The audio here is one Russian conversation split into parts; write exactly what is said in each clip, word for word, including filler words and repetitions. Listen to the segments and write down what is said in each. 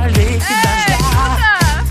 соли и дождя.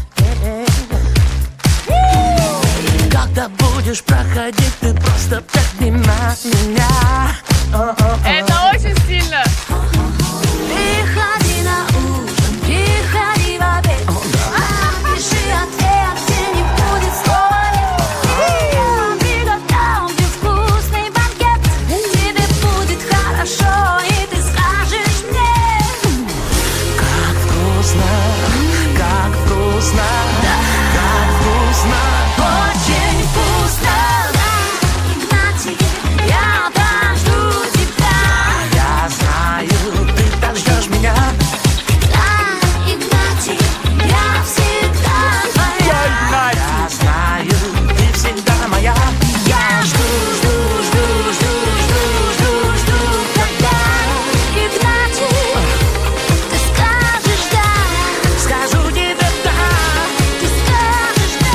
Когда будешь проходить, ты просто поднимай меня. Это очень стильно. Приходи на ужин, приходи в обед. Напиши ответ, где не будет слова нет. Я приготовлю вкусный банкет. Тебе будет хорошо, и ты скажешь мне: как вкусно, как вкусно, как вкусно. очень вкусно. Да, Игнатий, я подожду тебя. Я знаю, ты так ждешь меня. Да, Игнатий, я всегда твоя. Я знаю, ты всегда моя. Я жду, жду, жду, жду, жду, жду, жду, когда Игнатий, ты скажешь да. скажу тебе да. Ты скажешь да.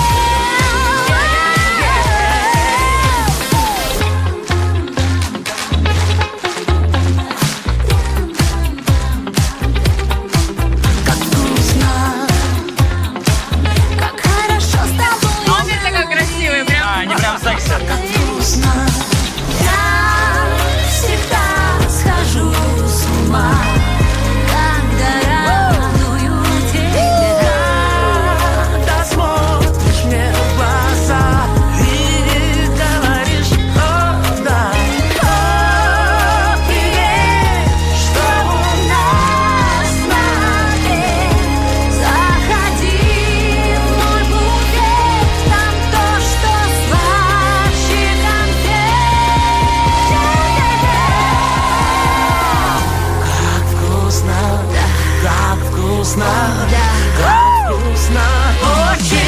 Как вкусно, Как хорошо с тобой. Он здесь такой красивый, прям. А, они прям секси. вкусно. Я всегда схожу с ума, когда радую тебя. Когда смотришь мне в глаза и говоришь: о, да, о, привет, Что у нас на обед? Заходи в мой буфет, там то, что слаще как вкусно, как вкусно, конфет. как вкусно, очень